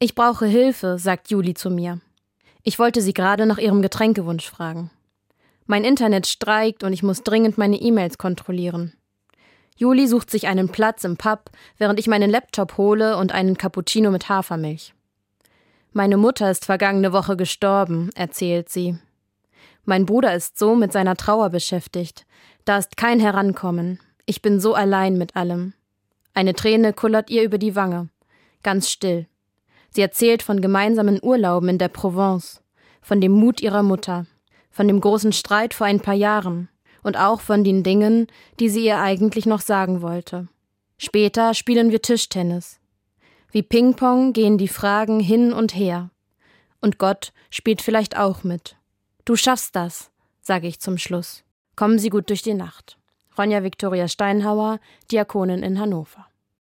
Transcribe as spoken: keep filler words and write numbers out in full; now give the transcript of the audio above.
Ich brauche Hilfe, sagt Juli zu mir. Ich wollte sie gerade nach ihrem Getränkewunsch fragen. Mein Internet streikt und ich muss dringend meine E-Mails kontrollieren. Juli sucht sich einen Platz im Pub, während ich meinen Laptop hole und einen Cappuccino mit Hafermilch. Meine Mutter ist vergangene Woche gestorben, erzählt sie. Mein Bruder ist so mit seiner Trauer beschäftigt. Da ist kein Herankommen. Ich bin so allein mit allem. Eine Träne kullert ihr über die Wange. Ganz still. Sie erzählt von gemeinsamen Urlauben in der Provence, von dem Mut ihrer Mutter, von dem großen Streit vor ein paar Jahren und auch von den Dingen, die sie ihr eigentlich noch sagen wollte. Später spielen wir Tischtennis. Wie Ping-Pong gehen die Fragen hin und her. Und Gott spielt vielleicht auch mit. Du schaffst das, sage ich zum Schluss. Kommen Sie gut durch die Nacht. Ronja Viktoria Steinhauer, Diakonin in Hannover.